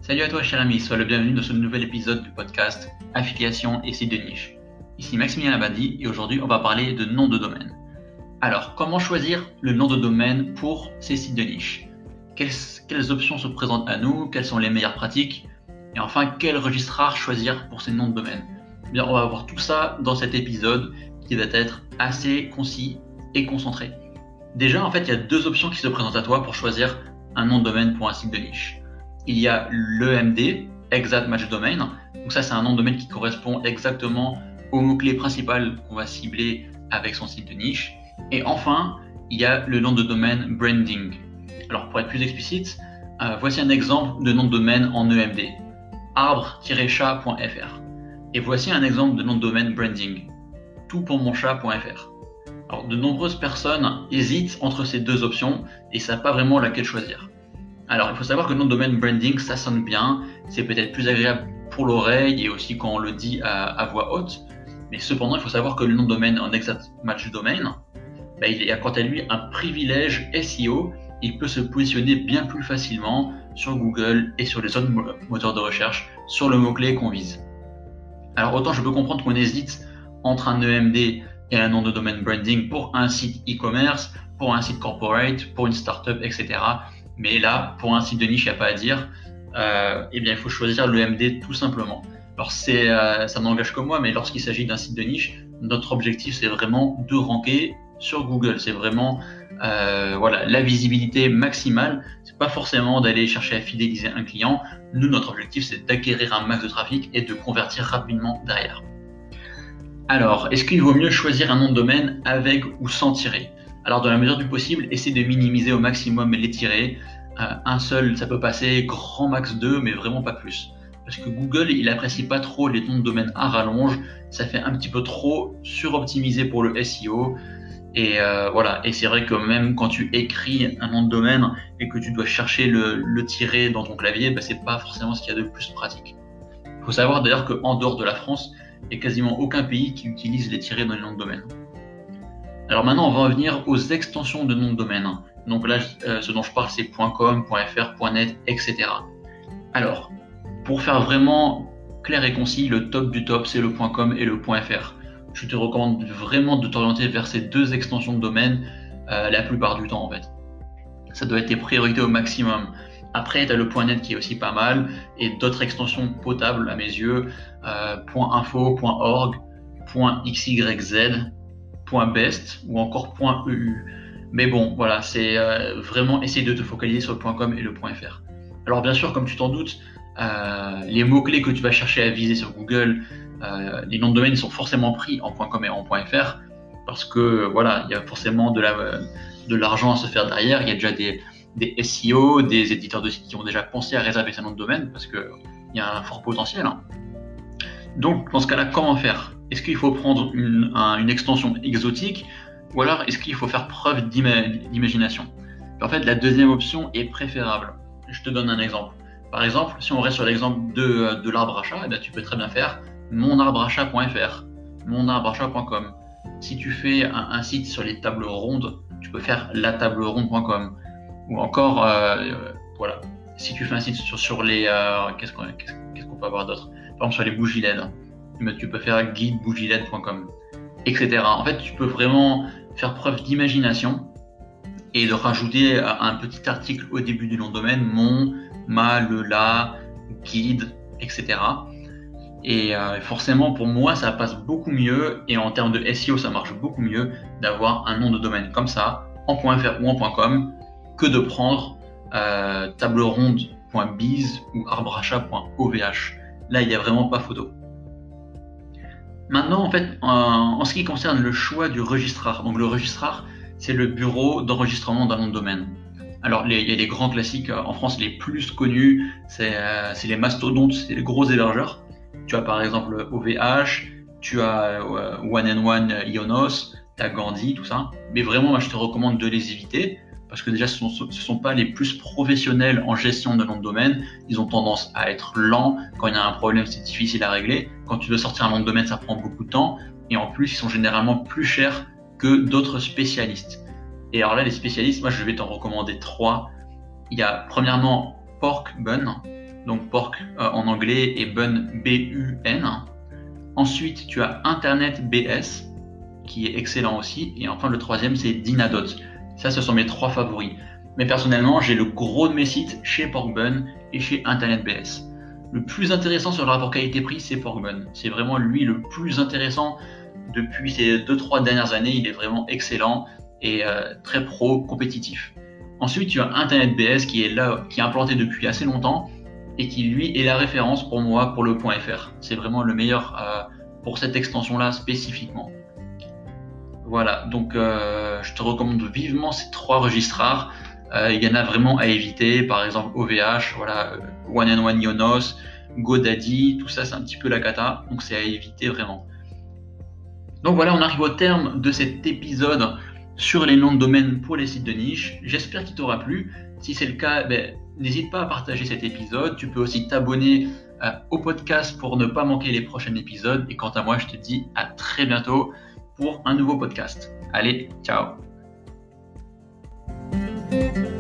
Salut à toi cher ami, sois le bienvenu dans ce nouvel épisode du podcast Affiliation et sites de niche. Ici Maximilien Labadie et aujourd'hui on va parler de nom de domaine. Alors comment choisir le nom de domaine pour ces sites de niche? Quelles options se présentent à nous? Quelles sont les meilleures pratiques? Et enfin quel registrar choisir pour ces noms de domaine? Bien, on va voir tout ça dans cet épisode qui va être assez concis et concentré. Déjà en fait il y a deux options qui se présentent à toi pour choisir un nom de domaine pour un site de niche. Il y a l'EMD, Exact Match Domain. Donc ça, c'est un nom de domaine qui correspond exactement au mot-clé principal qu'on va cibler avec son site de niche. Et enfin, il y a le nom de domaine branding. Alors pour être plus explicite, voici un exemple de nom de domaine en EMD, arbre-chat.fr. Et voici un exemple de nom de domaine branding, toutpourmonchat.fr. Alors de nombreuses personnes hésitent entre ces deux options et ne savent pas vraiment laquelle choisir. Alors, il faut savoir que le nom de domaine branding, ça sonne bien, c'est peut-être plus agréable pour l'oreille et aussi quand on le dit à voix haute. Mais cependant, il faut savoir que le nom de domaine en Exact Match Domain, il a quant à lui un privilège SEO. Il peut se positionner bien plus facilement sur Google et sur les autres moteurs de recherche sur le mot-clé qu'on vise. Alors, autant je peux comprendre qu'on hésite entre un EMD et un nom de domaine branding pour un site e-commerce, pour un site corporate, pour une startup, etc. Mais là, pour un site de niche, il n'y a pas à dire. Il faut choisir l'EMD tout simplement. Alors ça n'engage que moi, mais lorsqu'il s'agit d'un site de niche, notre objectif c'est vraiment de ranker sur Google. C'est vraiment la visibilité maximale. C'est pas forcément d'aller chercher à fidéliser un client. Nous, notre objectif c'est d'acquérir un max de trafic et de convertir rapidement derrière. Alors, est-ce qu'il vaut mieux choisir un nom de domaine avec ou sans tiret? Alors, dans la mesure du possible, essayez de minimiser au maximum les tirets. Un seul, ça peut passer, grand max 2, mais vraiment pas plus. Parce que Google, il apprécie pas trop les noms de domaine à rallonge. Ça fait un petit peu trop suroptimisé pour le SEO. Et c'est vrai que même quand tu écris un nom de domaine et que tu dois chercher le tiret dans ton clavier, c'est pas forcément ce qu'il y a de plus pratique. Il faut savoir d'ailleurs qu'en dehors de la France, il n'y a quasiment aucun pays qui utilise les tirets dans les noms de domaine. Alors maintenant, on va revenir aux extensions de noms de domaine. Donc là, ce dont je parle, c'est .com, .fr, .net, etc. Alors, pour faire vraiment clair et concis, le top du top, c'est le .com et le .fr. Je te recommande vraiment de t'orienter vers ces deux extensions de domaine la plupart du temps, en fait. Ça doit être tes priorités au maximum. Après, tu as le .net qui est aussi pas mal et d'autres extensions potables à mes yeux, .info, .org, .xyz, .best ou encore .eu. Mais bon, voilà, c'est vraiment essayer de te focaliser sur le .com et le .fr. Alors bien sûr, comme tu t'en doutes, les mots-clés que tu vas chercher à viser sur Google, les noms de domaine sont forcément pris en .com et en .fr parce que voilà, il y a forcément de l'argent à se faire derrière. Il y a déjà des SEO, des éditeurs de sites qui ont déjà pensé à réserver ces noms de domaine parce qu'il y a un fort potentiel. Donc, dans ce cas-là, comment faire? Est-ce qu'il faut prendre une extension exotique ou alors est-ce qu'il faut faire preuve d'imagination? En fait, la deuxième option est préférable. Je te donne un exemple. Par exemple, si on reste sur l'exemple de l'arbre achat, tu peux très bien faire monarbreachat.fr, monarbreachat.com. Si tu fais un site sur les tables rondes, tu peux faire latableronde.com. Ou encore, si tu fais un site sur les... qu'est-ce qu'on peut avoir d'autre? Par exemple, sur les bougies LED, tu peux faire guidebougieled.com, etc. En fait, tu peux vraiment faire preuve d'imagination et de rajouter un petit article au début du nom de domaine, mon, ma, le, la, guide, etc. Et forcément, pour moi, ça passe beaucoup mieux et en termes de SEO, ça marche beaucoup mieux d'avoir un nom de domaine comme ça, en .fr ou en .com, que de prendre tableronde.biz ou arbrachat.ovh. Là, il n'y a vraiment pas photo. Maintenant, en fait, en ce qui concerne le choix du registrar, donc le registrar, c'est le bureau d'enregistrement d'un nom de domaine. Alors, il y a les grands classiques en France, les plus connus, c'est les mastodontes, c'est les gros hébergeurs. Tu as par exemple OVH, tu as One and One Ionos, tu as Gandhi, tout ça. Mais vraiment, moi, je te recommande de les éviter parce que déjà, ce ne sont pas les plus professionnels en gestion de nom de domaine. Ils ont tendance à être lents. Quand il y a un problème, c'est difficile à régler. Quand tu veux sortir un nom de domaine, ça prend beaucoup de temps. Et en plus, ils sont généralement plus chers que d'autres spécialistes. Et alors là, les spécialistes, moi, je vais t'en recommander 3. Il y a premièrement Porkbun. donc porc en anglais et bun B-U-N. Ensuite, tu as Internet BS, qui est excellent aussi. Et enfin, le troisième, c'est Dynadot. Ça, ce sont mes 3 favoris. Mais personnellement, j'ai le gros de mes sites chez Porkbun et chez Internet BS. Le plus intéressant sur le rapport qualité-prix, c'est Porkbun. C'est vraiment lui le plus intéressant depuis ces 2-3 dernières années. Il est vraiment excellent et très compétitif. Ensuite, tu as Internet BS qui est là, qui est implanté depuis assez longtemps et qui lui est la référence pour moi pour le .fr. C'est vraiment le meilleur pour cette extension-là spécifiquement. Voilà, donc je te recommande vivement ces 3 registrars. Il y en a vraiment à éviter, par exemple OVH, voilà, One and One Yonos, GoDaddy, tout ça c'est un petit peu la cata, donc c'est à éviter vraiment. Donc voilà, on arrive au terme de cet épisode sur les noms de domaine pour les sites de niche. J'espère qu'il t'aura plu. Si c'est le cas, n'hésite pas à partager cet épisode. Tu peux aussi t'abonner au podcast pour ne pas manquer les prochains épisodes. Et quant à moi, je te dis à très bientôt pour un nouveau podcast. Allez, ciao!